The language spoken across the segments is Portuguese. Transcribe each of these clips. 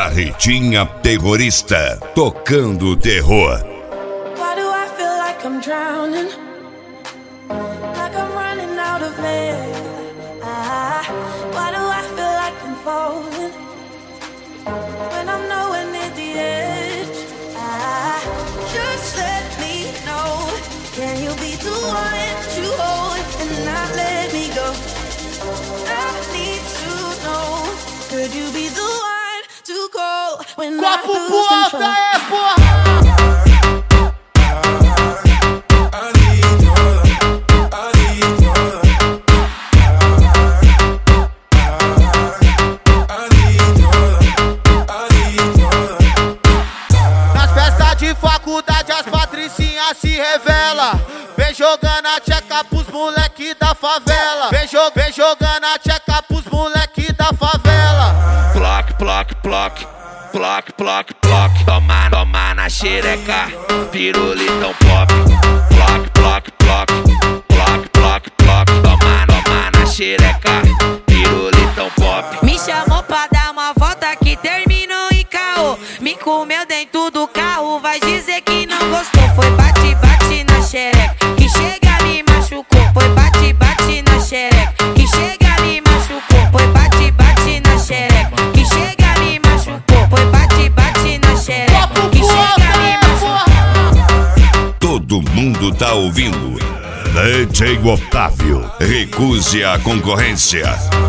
Carretinha Terrorista, tocando o terror. Why do I feel like I'm drowning? Like I'm running out of air. Why do I feel like I'm falling when I'm nowhere near the edge? Just let me know. Can you be the one to hold and not let me go? I need to know. Could you be the one to go when I lose control? Faculdade as patricinhas se revela. Vem jogando a tcheca pros moleque da favela. Vem jogando a tcheca pros moleque da favela. Ploc, ploc, ploc, ploc, ploc, ploc. Toma na xereca, pirulitão pop. Ploc, ploc, ploc, ploc, ploc, ploc. Toma na xereca, pirulitão pop. Me chamou pra dar uma volta que terminou em caô. Me comeu dentro do carro, vai dizer que não gostou. Foi bate, bate na xereca, que chega me machucou. Foi bate, bate na xereca, que chega me machucou. Foi bate, bate na xereca, que chega me machucou. Foi bate, bate na xereca, que chega me machucou. Todo mundo tá ouvindo. DJ Otávio, recuse a concorrência.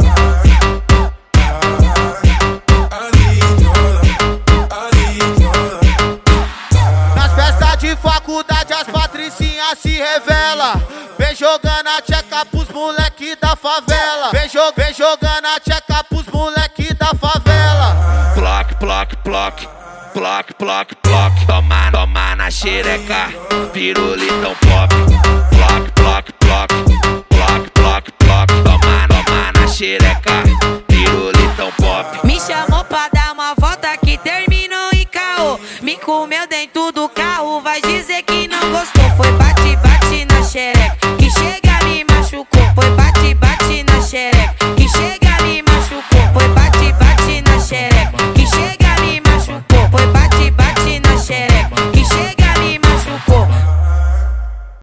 De faculdade as patricinhas se revela. Vem jogando a tcheca pros moleque da favela. Vem jogando a tcheca pros moleque da favela. Ploc, ploc, ploc, ploc, ploc, ploc. Toma na xereca, pirulitão pop. Ploc, ploc, ploc, ploc, ploc, ploc. Toma na xereca, pirulitão pop. Me chamou pra dar uma volta que terminou em caô. Me comeu dentro do carro, vai dizer que não gostou. Foi bate, bate na xereca,